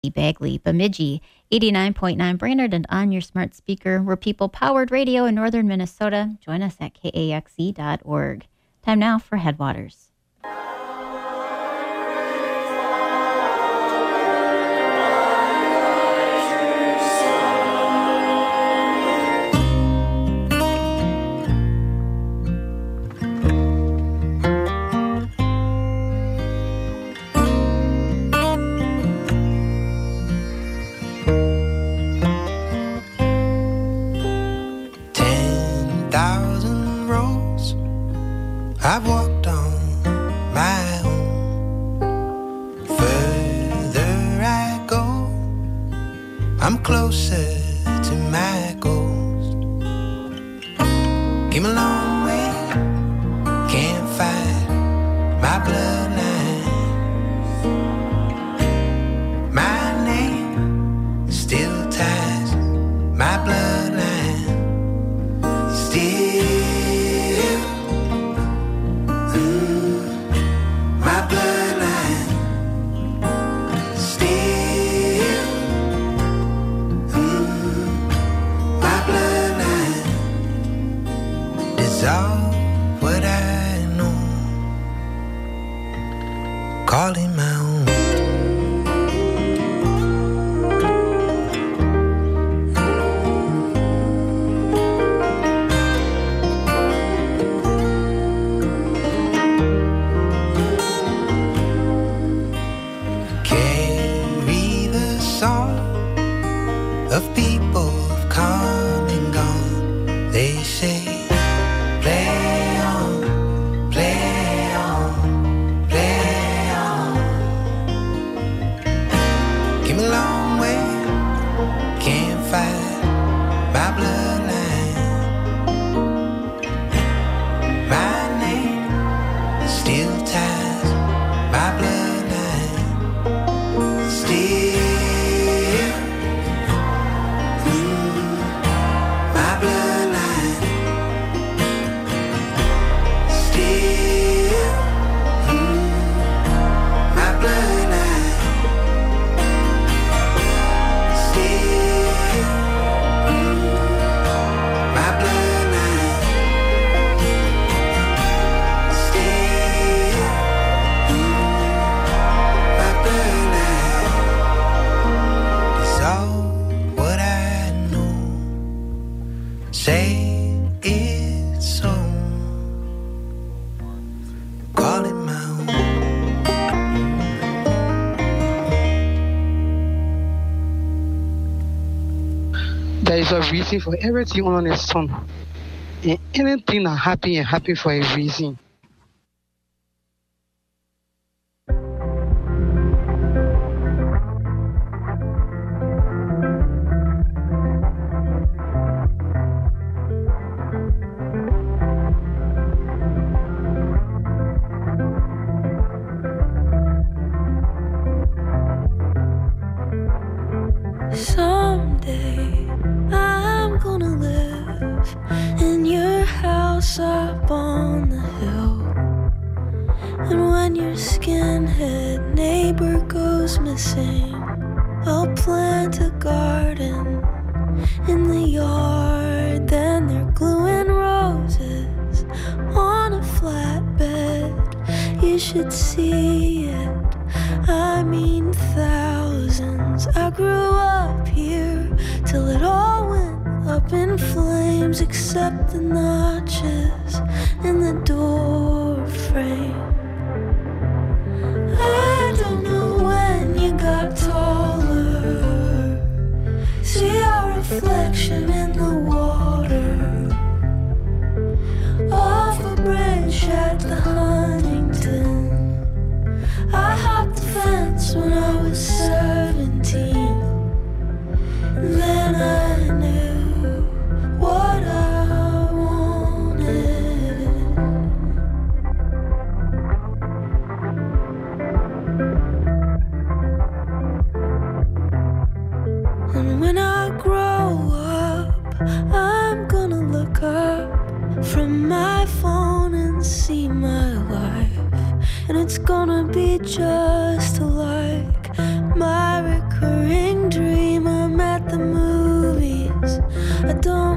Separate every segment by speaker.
Speaker 1: Bagley, Bemidji, 89.9 Brainerd, and on your smart speaker. We're people-powered radio in northern Minnesota. Join us at kaxe.org. Time now for Headwaters.
Speaker 2: I've walked on my own. Further I go, I'm closer to my goals. Came a long way, can't fight my bloodline. My name still ties my bloodline. Still all what I know, calling my own. Carry the song of people who've come and gone. They say play on, play on, play on. Came a long way, can't fight my bloodline. My name still ties my bloodline. Still my bloodline. Say it's so, call it my own.
Speaker 3: There is a reason for everything on the sun. And anything that happy for a reason.
Speaker 4: Someday I'm gonna live in your house up on the hill. And when your skinhead neighbor goes missing, I'll plant a garden in the yard. Then they're gluing roses on a flatbed. You should see it, I mean thousands. I grew up here till it all went up in flames, except the notches in the door frame. I don't know when you got taller. See our reflection in the water off a bridge at the Huntington. I hopped the fence when I was 17. Then I knew what I wanted. And when I grow up, I'm gonna look up from my phone and see my life. And it's gonna be just like my recurring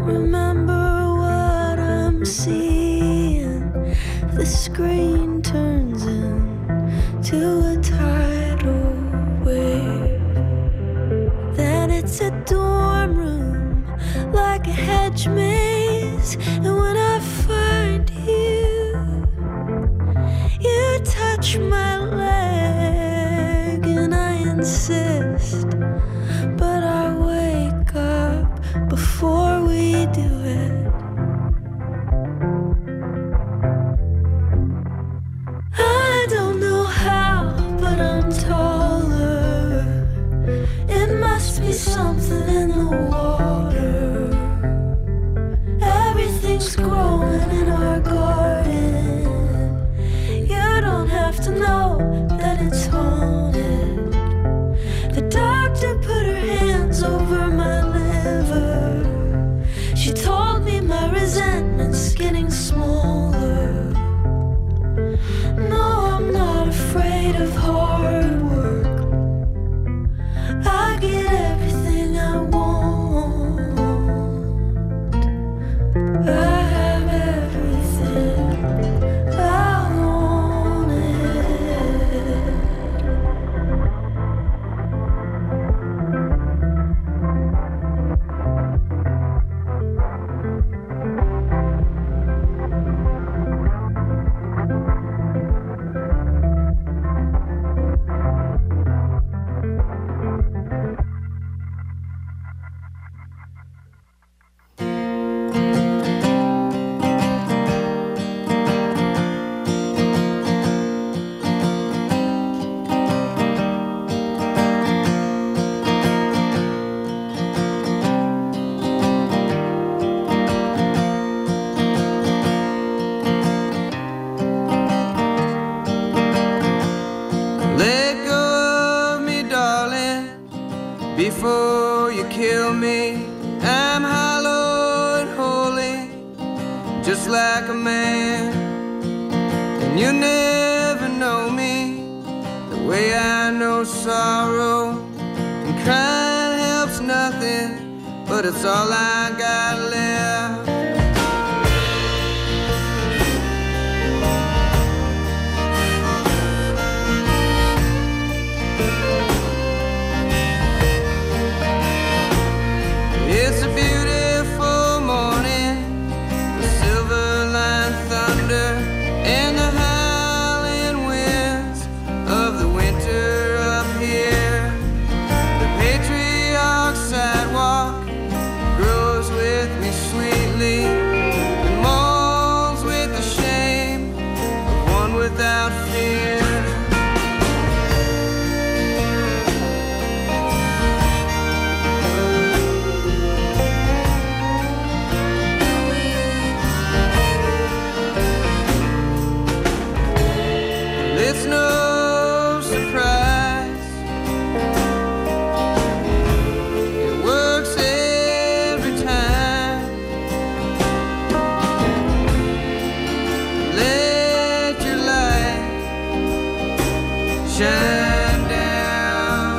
Speaker 4: remember what I'm seeing. The screen turns into a tidal wave. Then it's a dorm room like a hedge maze. And when I find you, you touch my leg and I insist. But I wake up before we do it. I don't know how, but I'm taller. It must be something in the water. Everything's growing in our garden. You don't have to know that it's haunted. The doctor put her hands over my liver. She told me my resentment's getting smaller. No, I'm not afraid of hard work. I get everything I want. I have everything I wanted.
Speaker 2: Let go of me, darling, before you kill me. I'm hollow and holy, just like a man. And you never know me the way I know sorrow. And crying helps nothing, but it's all I got left. It's a beautiful morning with silver line thunder and the howling winds of the winter up here. The patriarch sidewalk grows with me sweetly and molds with the shame of one without fear. It's no surprise, it works every time. Let your light shine down.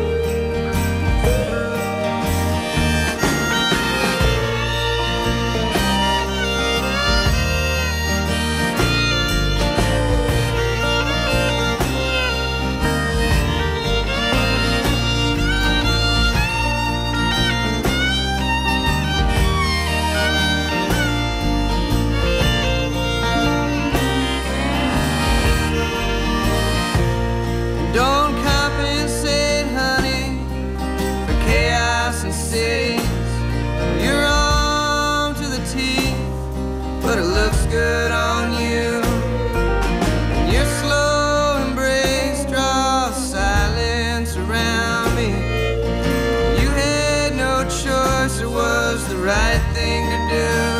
Speaker 2: Don't compensate, honey, for chaos and cities. You're armed to the teeth, but it looks good on you. And your slow embrace draws silence around me. You had no choice, it was the right thing to do.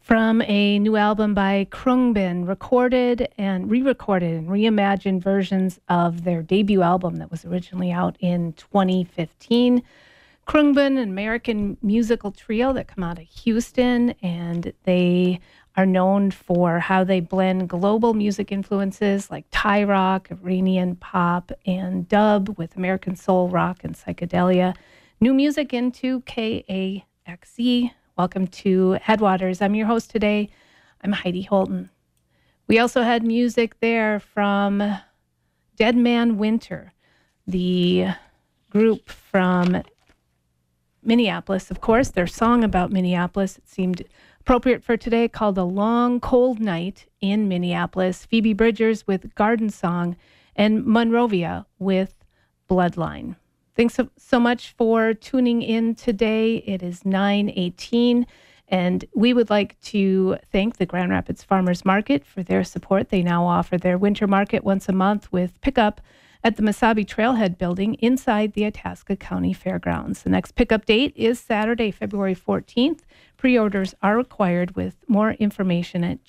Speaker 5: from a new album by Khruangbin, recorded and re-recorded and reimagined versions of their debut album that was originally out in 2015. Khruangbin, an American musical trio that come out of Houston, and they are known for how they blend global music influences like Thai rock, Iranian pop, and dub with American soul, rock, and psychedelia. New music into KAXE. Welcome to Headwaters. I'm your host today. I'm Heidi Holton. We also had music there from Dead Man Winter, the group from Minneapolis, of course. Their song about Minneapolis, it seemed appropriate for today, called A Long Cold Night in Minneapolis. Phoebe Bridgers with Garden Song, and Monrovia with Bloodline. Thanks so much for tuning in today. It is 9:18, and we would like to thank the Grand Rapids Farmers Market for their support. They now offer their winter market once a month with pickup at the Mesabi Trailhead building inside the Itasca County Fairgrounds. The next pickup date is Saturday, February 14th. Pre-orders are required, with more information at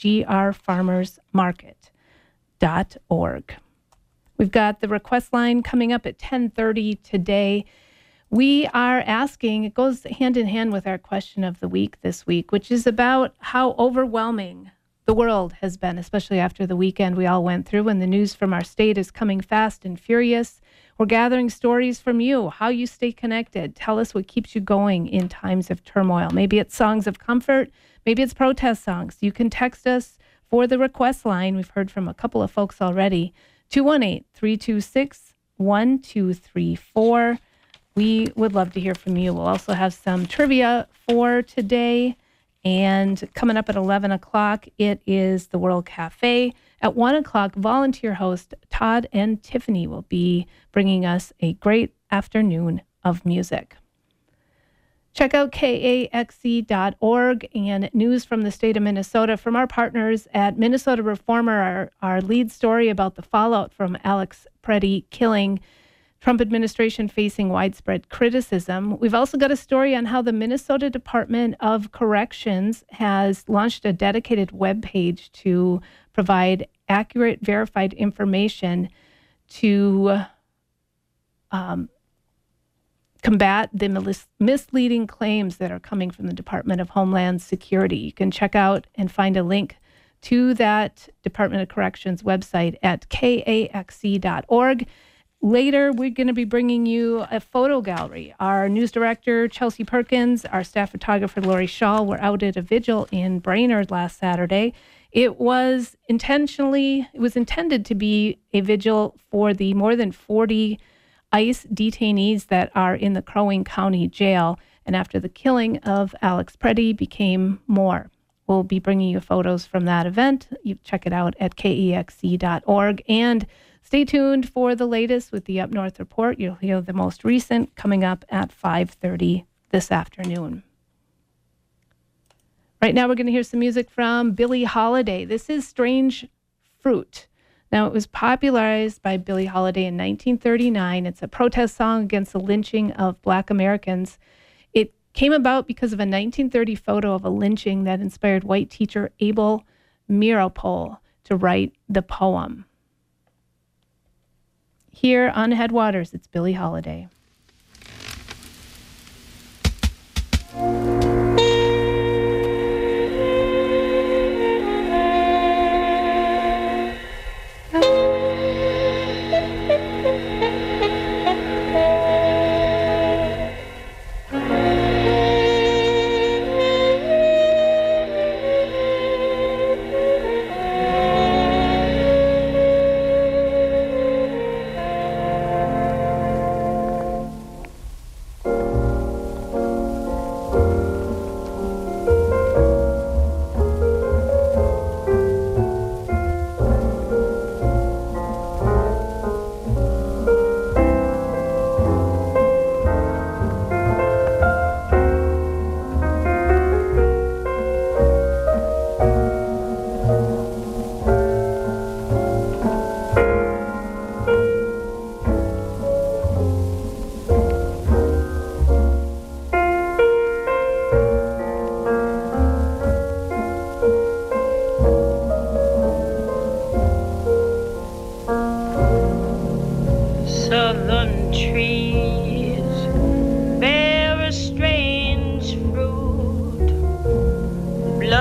Speaker 5: grfarmersmarket.org. We've got the request line coming up at 10:30 today. We are asking, it goes hand in hand with our question of the week this week, which is about how overwhelming the world has been, especially after the weekend we all went through, and the news from our state is coming fast and furious. We're gathering stories from you, how you stay connected. Tell us what keeps you going in times of turmoil. Maybe it's songs of comfort, maybe it's protest songs. You can text us for the request line. We've heard from a couple of folks already. 218-326-1234. We would love to hear from you. We'll also have some trivia for today. And coming up at 11 o'clock, it is the World Cafe. At 1 o'clock, volunteer host Todd and Tiffany will be bringing us a great afternoon of music. Check out KAXE.org and news from the state of Minnesota from our partners at Minnesota Reformer, our lead story about the fallout from Alex Preddy killing. Trump administration facing widespread criticism. We've also got a story on how the Minnesota Department of Corrections has launched a dedicated webpage to provide accurate, verified information to combat the misleading claims that are coming from the Department of Homeland Security. You can check out and find a link to that Department of Corrections website at kaxe.org. Later, we're going to be bringing you a photo gallery. Our news director, Chelsea Perkins, our staff photographer, Lori Shaw, were out at a vigil in Brainerd last Saturday. It was intended to be a vigil for the more than 40 ICE detainees that are in the Crow Wing County Jail, and after the killing of Alex Preddy became more. We'll be bringing you photos from that event. You check it out at kexe.org, and stay tuned for the latest with the Up North Report. You'll hear the most recent coming up at 5:30 this afternoon. Right now we're going to hear some music from Billie Holiday. This is Strange Fruit. Now, it was popularized by Billie Holiday in 1939. It's a protest song against the lynching of Black Americans. It came about because of a 1930 photo of a lynching that inspired white teacher Abel Meeropol to write the poem. Here on Headwaters, it's Billie Holiday.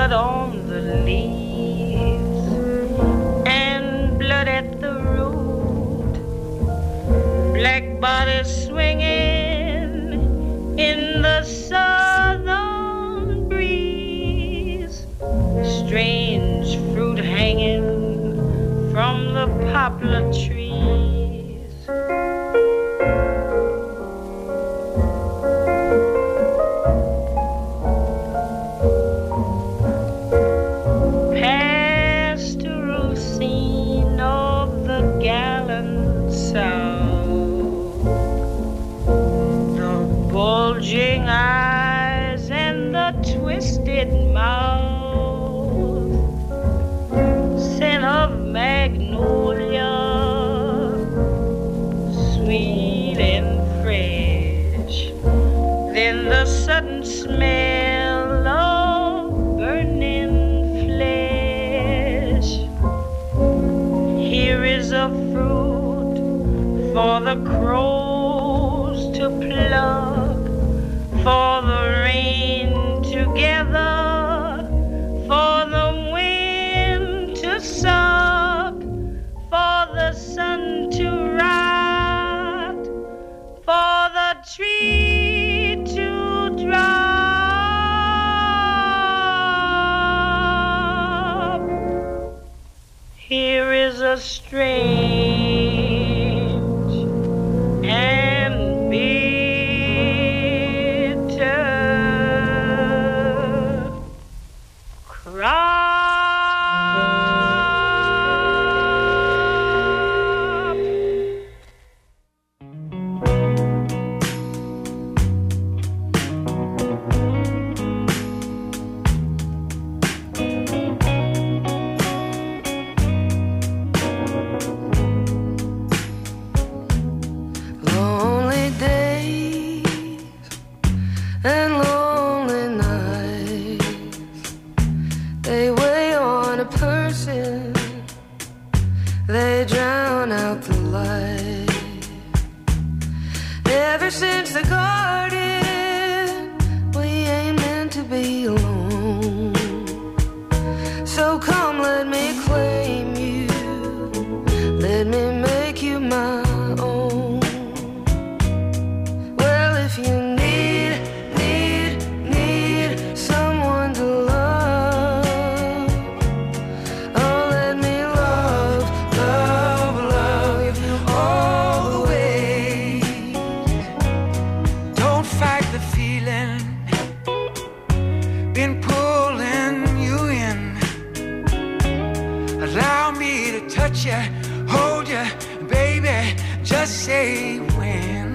Speaker 6: blood on the leaves and blood at the root. Black bodies swinging in the southern breeze. Strange fruit hanging from the poplar trees. Pastoral scene of the gallant South, the bulging eyes and the twisted mouth, scent of magnolia, sweet and fresh, then the sudden smell of burning flesh. Here is a fruit for the crows to pluck, for the rain to gather, for the wind to suck, for the sun to rot, for the tree to drop. Here is a strange and bitter crop.
Speaker 4: Lonely days and lonely nights, they weigh on a person, they drown out the light. Ever since the garden, we ain't meant to be alone. So come, let me claim you, let me make you my own. Well, if you need someone to love, oh, let me love you all the way.
Speaker 2: Don't fight the feeling, been pulling you in. Allow me to touch you, hold you, baby, just say when.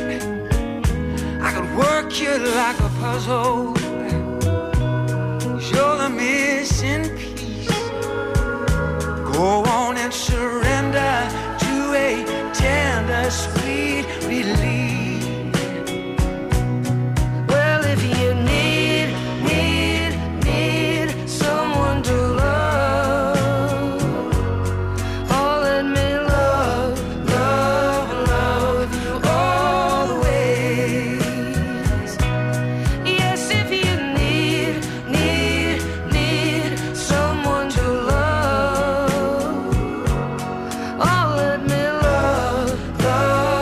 Speaker 2: I could work you like a puzzle, 'cause you're the missing piece. Go on and surrender to a tender, sweet release.
Speaker 4: Well, if you need someone to love, oh, let me love you all the ways. Yes, if you need someone to love, oh, let me love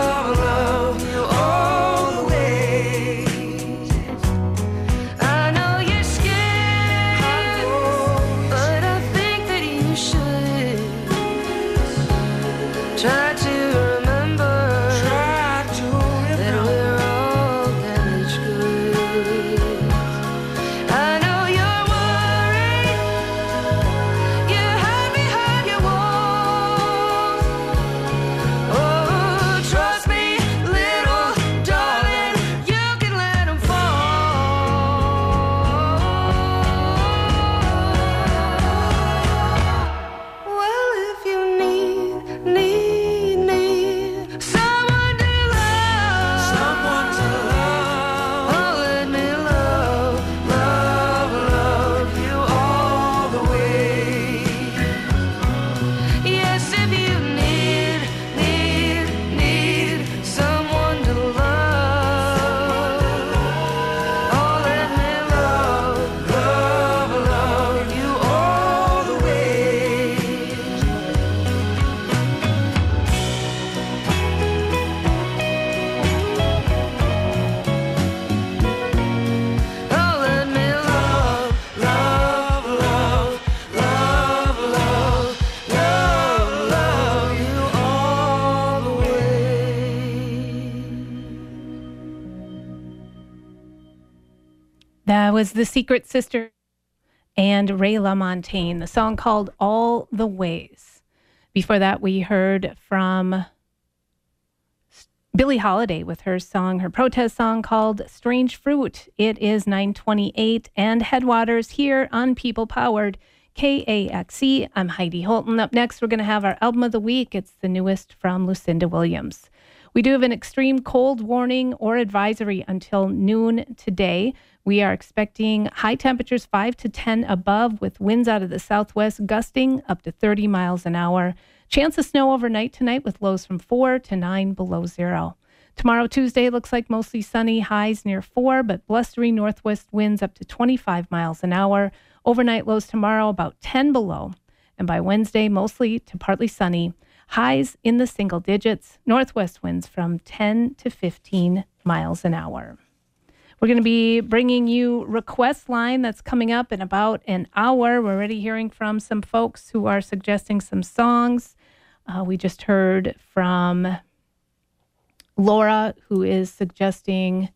Speaker 5: That was The Secret Sister and Ray LaMontagne, the song called All the Ways. Before that, we heard from Billie Holiday with her protest song called Strange Fruit. It is 9:28 and Headwaters here on People Powered KAXE. I'm Heidi Holton. Up next, we're going to have our album of the week. It's the newest from Lucinda Williams. We do have an extreme cold warning or advisory until noon today. We are expecting high temperatures 5 to 10 above, with winds out of the southwest gusting up to 30 miles an hour. Chance of snow overnight tonight with lows from 4 to 9 below zero. Tomorrow, Tuesday, looks like mostly sunny, highs near 4, but blustery northwest winds up to 25 miles an hour. Overnight lows tomorrow about 10 below. And by Wednesday, mostly to partly sunny. Highs in the single digits. Northwest winds from 10 to 15 miles an hour. We're going to be bringing you Request Line that's coming up in about an hour. We're already hearing from some folks who are suggesting some songs. We just heard from Laura, who is suggesting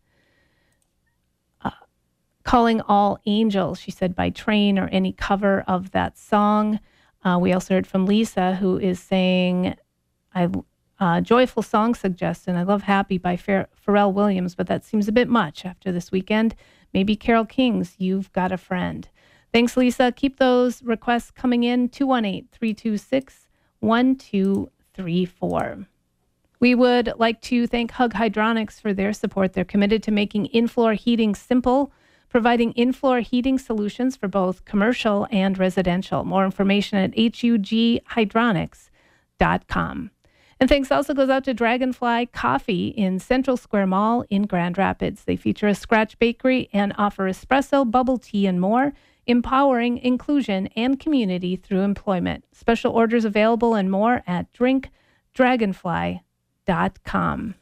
Speaker 5: Calling All Angels, she said, by Train, or any cover of that song. We also heard from Lisa, who is saying, joyful song suggestion. I love Happy by Pharrell Williams, but that seems a bit much after this weekend. Maybe Carole King's You've Got a Friend. Thanks, Lisa. Keep those requests coming in, 218-326-1234. We would like to thank Hug Hydronics for their support. They're committed to making in-floor heating simple, providing in-floor heating solutions for both commercial and residential. More information at hughydronics.com. And thanks also goes out to Dragonfly Coffee in Central Square Mall in Grand Rapids. They feature a scratch bakery and offer espresso, bubble tea, and more, empowering inclusion and community through employment. Special orders available and more at drinkdragonfly.com.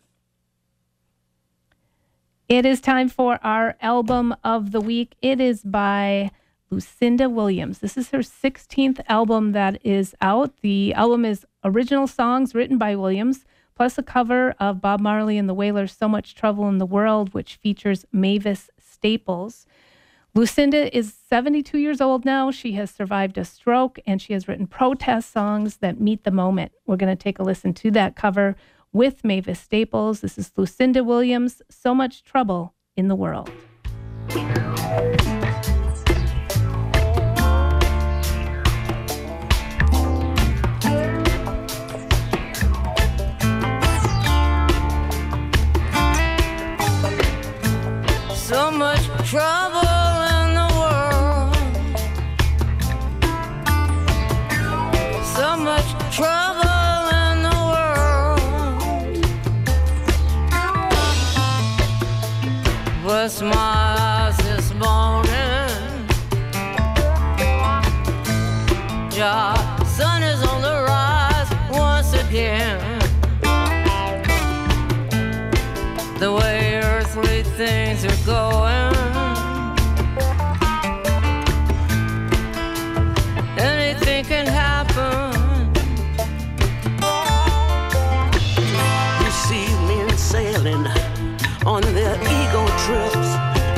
Speaker 5: It is time for our album of the week. It is by Lucinda Williams. This is her 16th album that is out. The album is original songs written by Williams, plus a cover of Bob Marley and the Wailers' So Much Trouble in the World, which features Mavis Staples. Lucinda is 72 years old now. She has survived a stroke, and she has written protest songs that meet the moment. We're going to take a listen to that cover with Mavis Staples. This is Lucinda Williams, So Much Trouble in the World.
Speaker 2: So much trouble in the world. So much trouble in the world. Bless my eyes this morning. Ja, sun is on the rise once again. The way earthly things are going, anything can happen.
Speaker 7: You see men sailing on their ego trips,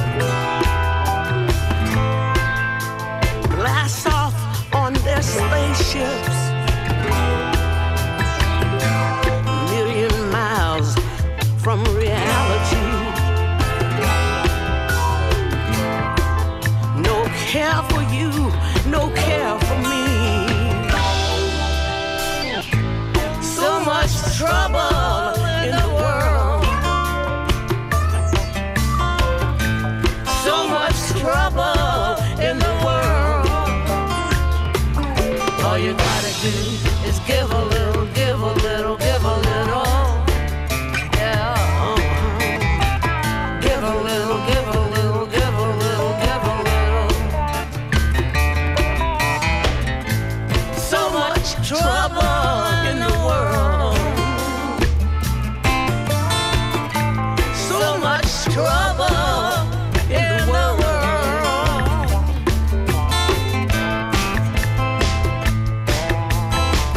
Speaker 7: blast off on their spaceships, million miles from reality. No care for you, no care for me. So much trouble in the world. So much trouble in the world. All you gotta do is give a little, give a little, give a little. Trouble in the world. So much trouble in the world.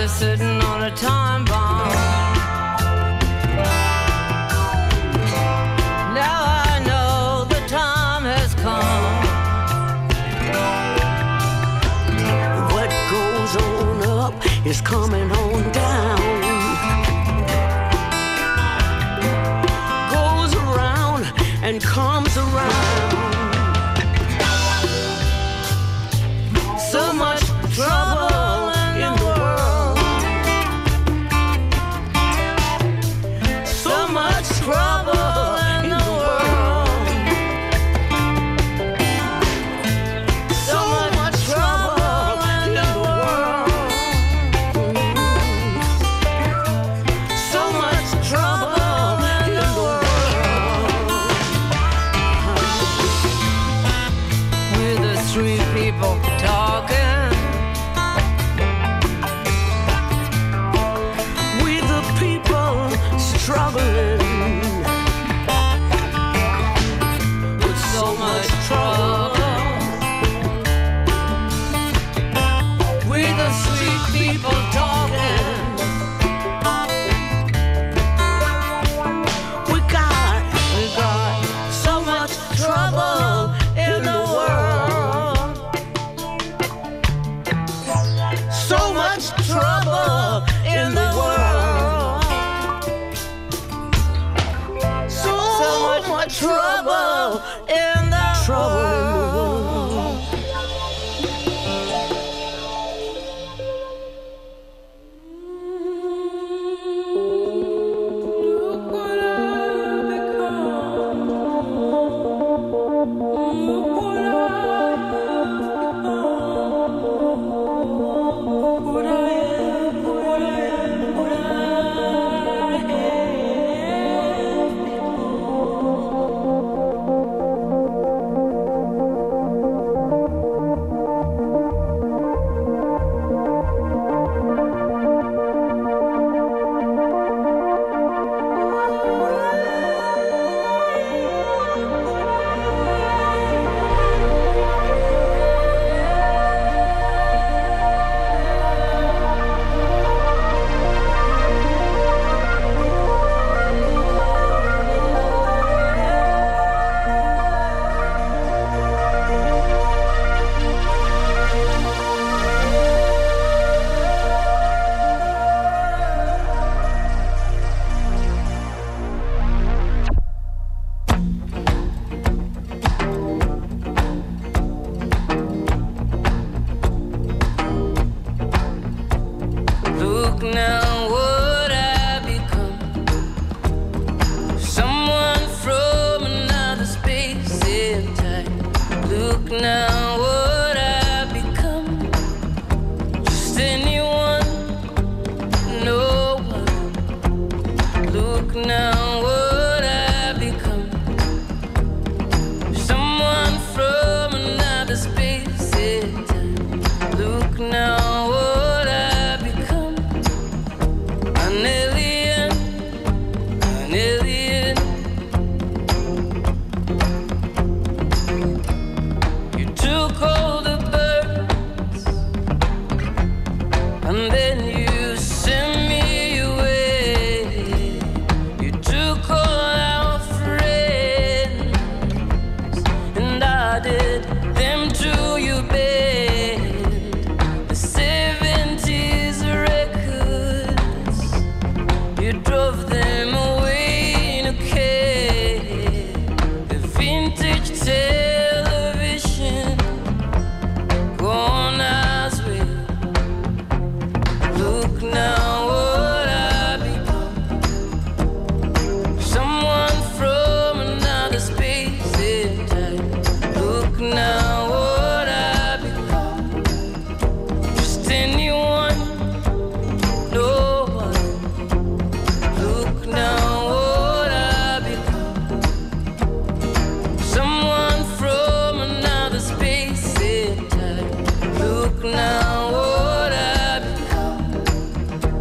Speaker 7: is sitting on a time bomb. Now I know the time has come. What goes on up is coming on down. Goes around and comes around. So much trouble in the world. So much trouble in the world. So much trouble in the world. So much trouble in the world. We're the street people talking. We the people struggling with so much trouble. We the street people talking. We got so much trouble in the world. So much trouble in the world. So much trouble in the world. Look what I've become. Look what I have become. What I am, what I am, what I have Look now what I become. Someone from another space and time. Look now what I become. Just anyone, no one. Look now what I become. Someone from another space and time. Look now what I become. An alien, an alien. You took all the birds, and then you sent me away. You took all our friends, and I did them to your bed. The 70s records, you drove them away in a cab. The vintage television, gone as well. Look now what I become. Someone from another space and time. Look now what I become. Just anyone, no one. Look now what I become. Someone from another space and time. Look now what I become.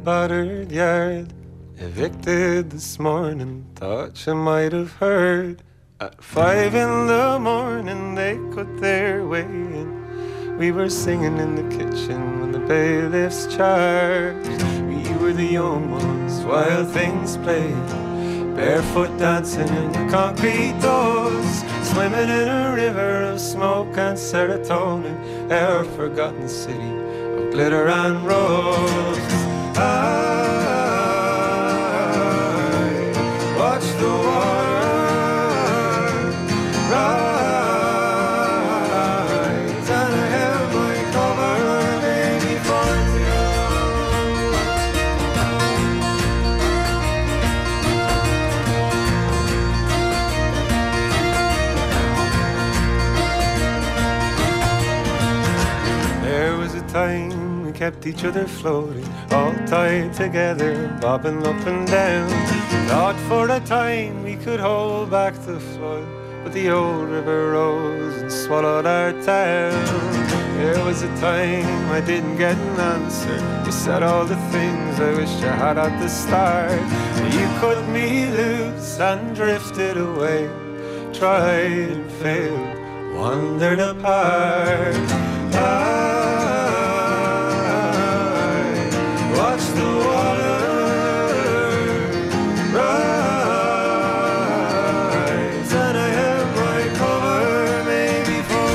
Speaker 8: battered yard. Evicted this morning, thought you might have heard. At 5 in the morning they cut their way in. We were singing in the kitchen when the bailiffs charged. We were the young ones while things played, barefoot dancing in the concrete doors, swimming in a river of smoke and serotonin, our forgotten city of glitter and rose. I watch the water rise, and I held my cover maybe for two. There was a time we kept each other floating, all tied together, bobbing up and down. Thought for a time we could hold back the flood, but the old river rose and swallowed our town. There was a time I didn't get an answer. You said all the things I wished I had at the start. You cut me loose and drifted away, tried and failed, wandered apart. Watch the water rise, and I have my cover maybe for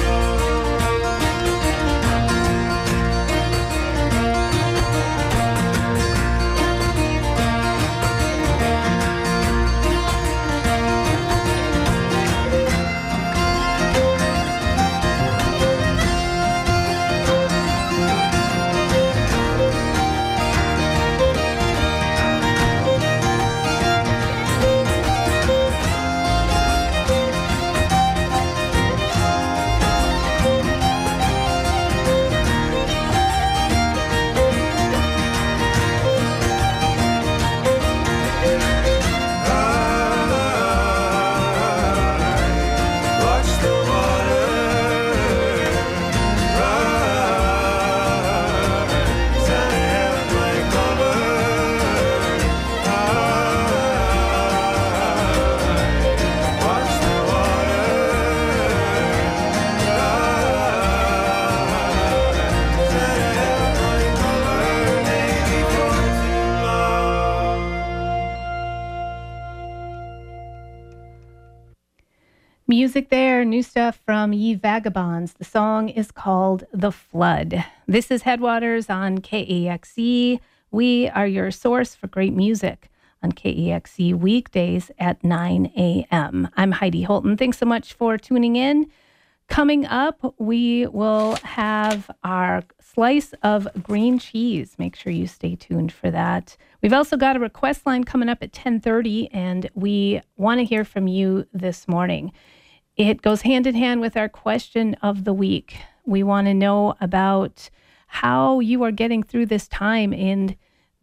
Speaker 5: Music there, new stuff from Ye Vagabonds. The song is called The Flood. This is Headwaters on KAXE. We are your source for great music on KAXE weekdays at 9 a.m. I'm Heidi Holton. Thanks so much for tuning in. Coming up, we will have our slice of green cheese. Make sure you stay tuned for that. We've also got a request line coming up at 10:30, and we want to hear from you this morning. It goes hand in hand with our question of the week. We want to know about how you are getting through this time in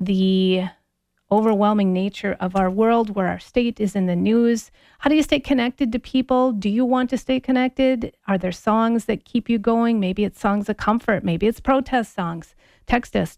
Speaker 5: the overwhelming nature of our world, where our state is in the news. How do you stay connected to people? Do you want to stay connected? Are there songs that keep you going? Maybe it's songs of comfort. Maybe it's protest songs. Text us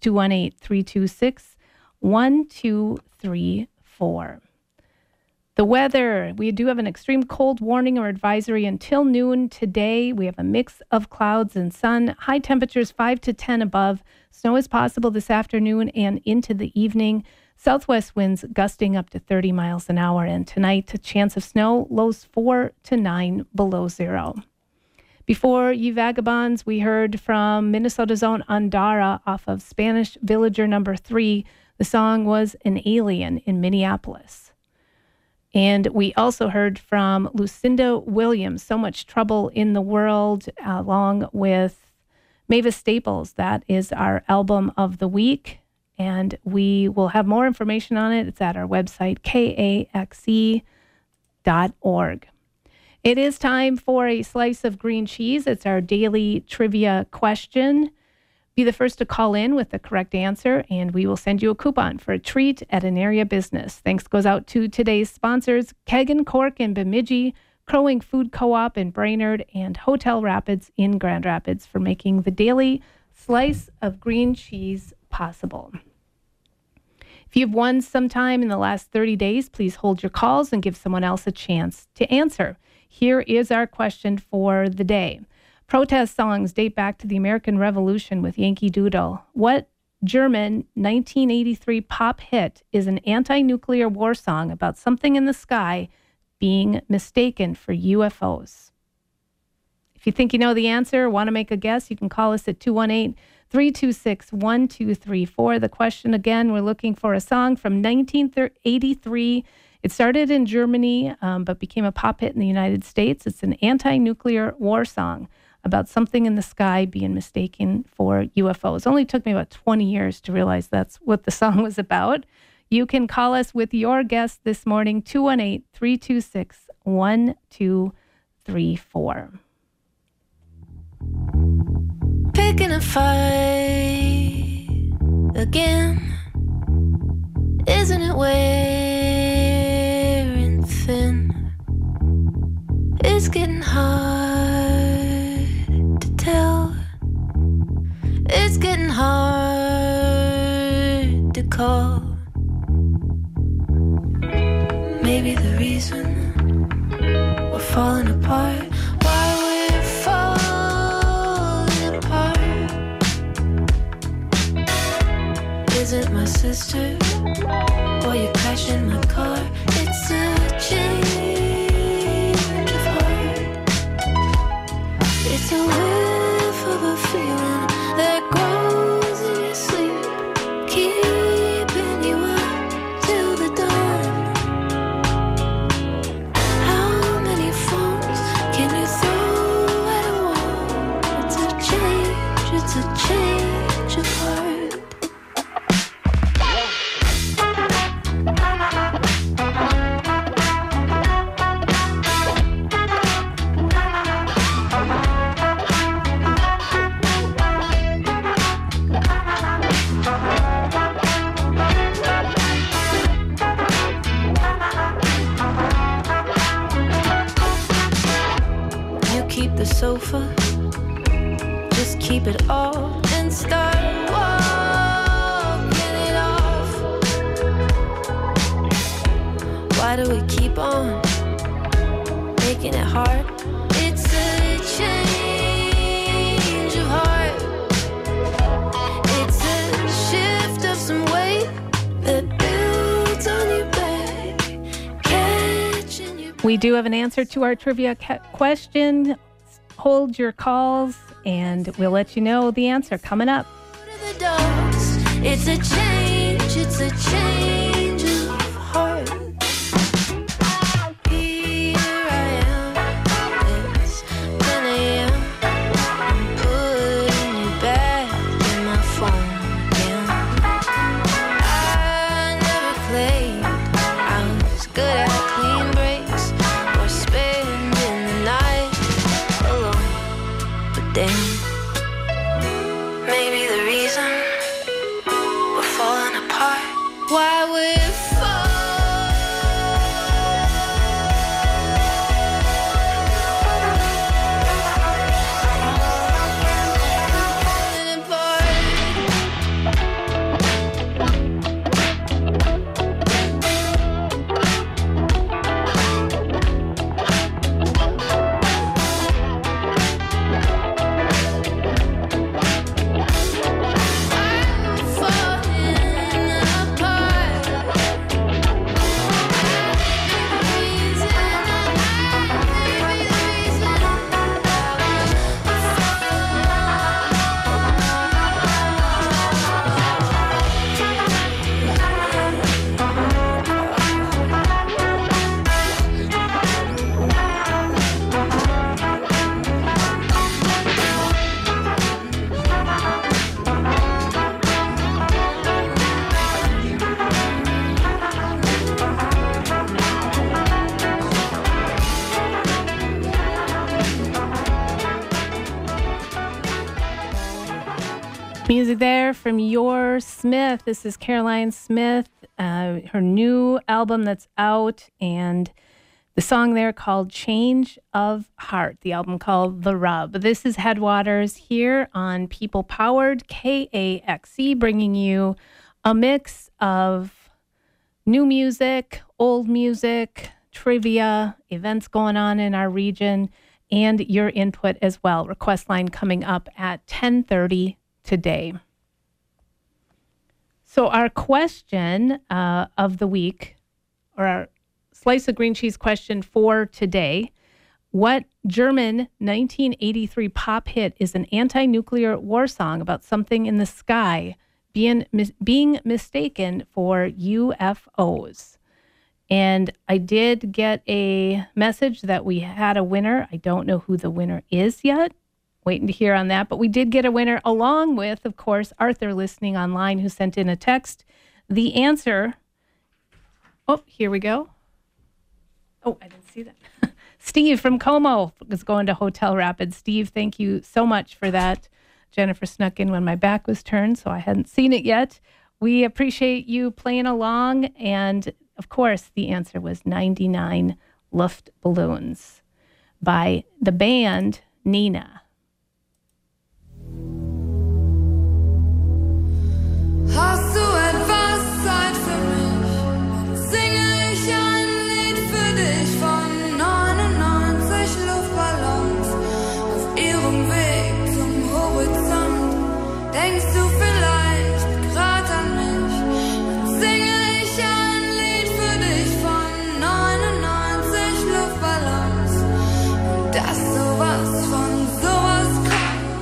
Speaker 5: 218-326-1234. The weather, we do have an extreme cold warning or advisory until noon today. We have a mix of clouds and sun. High temperatures 5 to 10 above. Snow is possible this afternoon and into the evening. Southwest winds gusting up to 30 miles an hour. And tonight, a chance of snow, lows 4 to 9 below zero. Before Ye Vagabonds, we heard from Minnesota's own Andara off of Spanish Villager number 3. The song was An Alien in Minneapolis. And we also heard from Lucinda Williams, So Much Trouble in the World, along with Mavis Staples. That is our album of the week. And we will have more information on it. It's at our website, kaxe.org. It is time for a slice of green cheese. It's our daily trivia question. Be the first to call in with the correct answer, and we will send you a coupon for a treat at an area business. Thanks goes out to today's sponsors, Keg and Cork in Bemidji, Crowing Food Co-op in Brainerd, and Hotel Rapids in Grand Rapids for making the daily slice of green cheese possible. If you've won sometime in the last 30 days, please hold your calls and give someone else a chance to answer. Here is our question for the day. Protest songs date back to the American Revolution with Yankee Doodle. What German 1983 pop hit is an anti-nuclear war song about something in the sky being mistaken for UFOs? If you think you know the answer or want to make a guess, you can call us at 218-326-1234. The question again, we're looking for a song from 1983. It started in Germany, but became a pop hit in the United States. It's an anti-nuclear war song about something in the sky being mistaken for UFOs. It only took me about 20 years to realize that's what the song was about. You can call us with your guess this morning, 218-326-1234.
Speaker 4: Picking a fight again. Isn't it wearing thin? It's getting hard to tell. It's getting hard to call. Maybe the reason we're falling apart, why we're falling apart, isn't my sister or you crashing my car. It's a change of heart. It's a whiff of a feeling that grows in your sleep, keeping you up till the dawn. How many phones can you throw at a wall? It's a change of heart. Sofa, just keep it all and start walking it off. Why do we keep on making it hard? It's a change of heart. It's a shift of some weight that builds on your back, catching your.
Speaker 5: We do have an answer to our trivia question. Hold your calls, and we'll let you know the answer coming up.
Speaker 4: It's a change of heart. Here I am, it's 10 a.m. I'm putting you back in my phone again. I never played, I was good at clean breaks or spending the night. Then maybe the reason we're falling apart, why we're
Speaker 5: music there from Your Smith. This is Caroline Smith, her new album that's out, and the song there called Change of Heart, the album called The Rub. This is Headwaters here on People Powered KAXE, bringing you a mix of new music, old music, trivia, events going on in our region, and your input as well. Request line coming up at 10:30 today. So our question of the week, or our slice of green cheese question for today: what German 1983 pop hit is an anti-nuclear war song about something in the sky being mistaken for UFOs? And I did get a message that we had a winner. I don't know who the winner is yet. Waiting to hear on that. But we did get a winner, along with, of course, Arthur listening online, who sent in a text. The answer... Oh, here we go. Oh, I didn't see that. Steve from Como is going to Hotel Rapids. Steve, thank you so much for that. Jennifer snuck in when my back was turned, so I hadn't seen it yet. We appreciate you playing along. And, of course, the answer was 99 Luftballons by the band Nina.
Speaker 9: Hast du etwas Zeit für mich? Singe ich ein Lied für dich von 99 Luftballons auf ihrem Weg zum Horizont. Denkst du vielleicht grad an mich? Dann singe ich ein Lied für dich von 99 Luftballons und dass sowas von sowas kommt.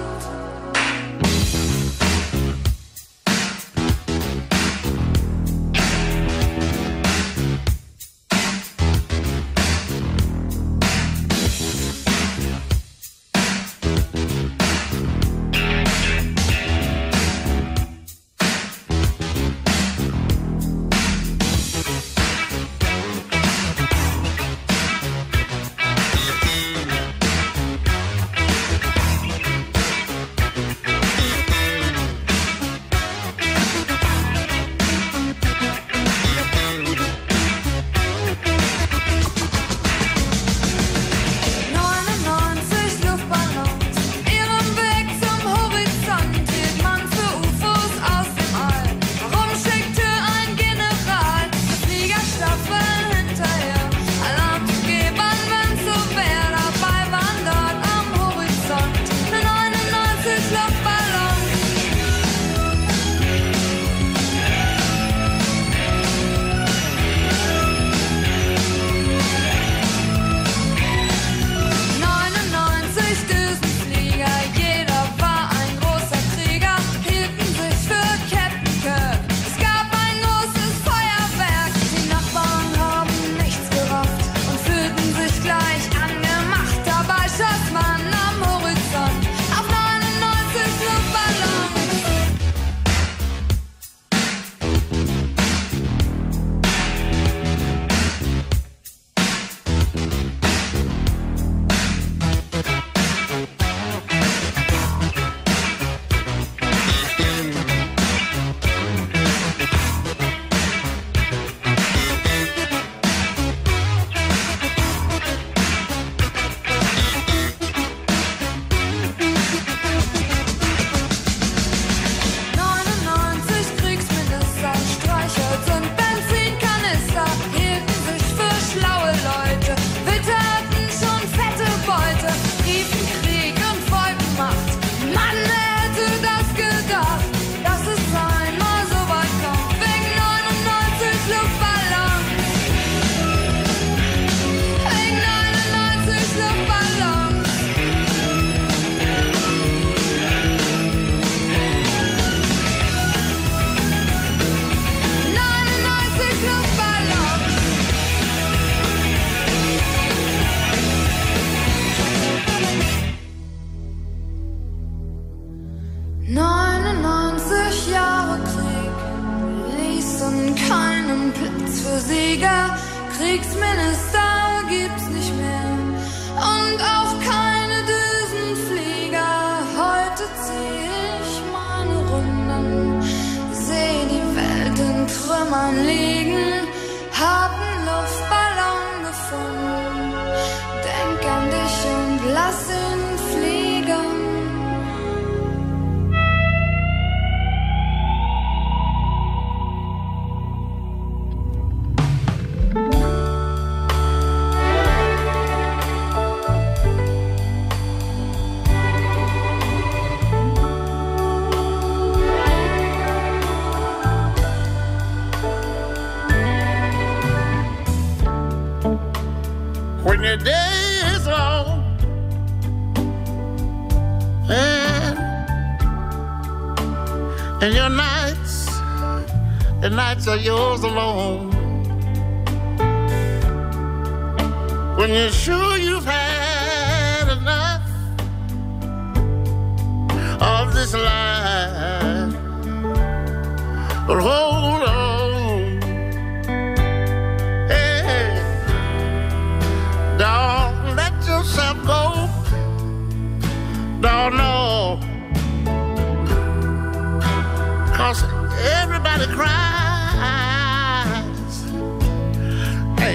Speaker 9: Sieger, Kriegsminister gibt's nicht mehr und auch keine Düsenflieger. Heute zieh ich meine Runden, seh die Welt in Trümmern liegen, hab 'n Luftballon gefunden, denk an dich und lass ihn fliegen.
Speaker 10: And your nights, the nights are yours alone. When you're sure you've had enough of this life, but hold on, hey, don't let yourself go, don't know, 'cause everybody cries, hey,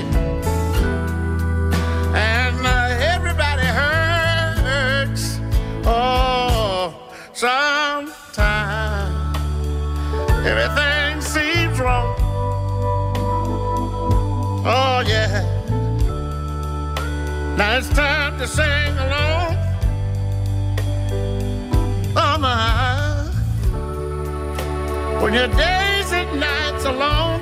Speaker 10: and everybody hurts, oh, sometimes everything seems wrong, oh yeah, now it's time to sing along, oh my. When your days and nights are long,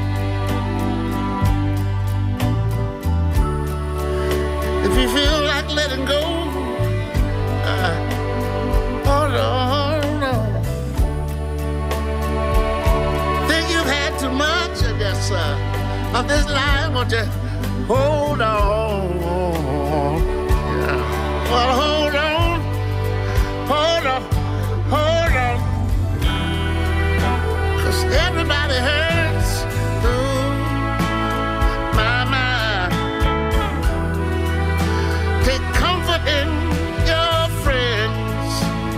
Speaker 10: if you feel like letting go, hold on. Think you've had too much, I guess, of this life, won't you hold on? Yeah. Well, hold on, hold on, hold on. 'Cause everybody hurts, ooh, my mind. Take comfort in your friends,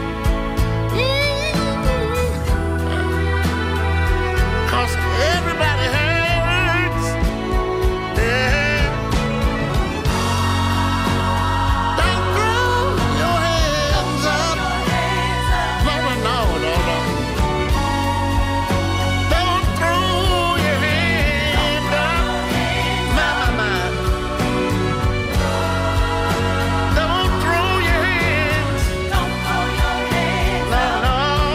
Speaker 10: 'cause everybody hurts, yeah. Don't throw your hands up, no, no, no, no, no. Don't throw your hands up, my, my, my. Don't throw your hands, no, no.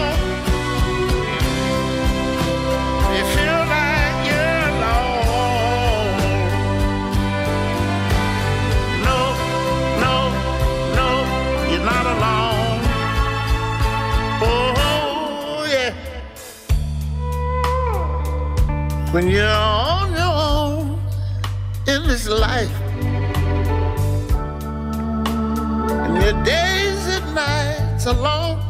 Speaker 10: You feel like you're alone. No, no, no, you're not alone. Oh, yeah. When you're on your own in this life, and your days and nights are long,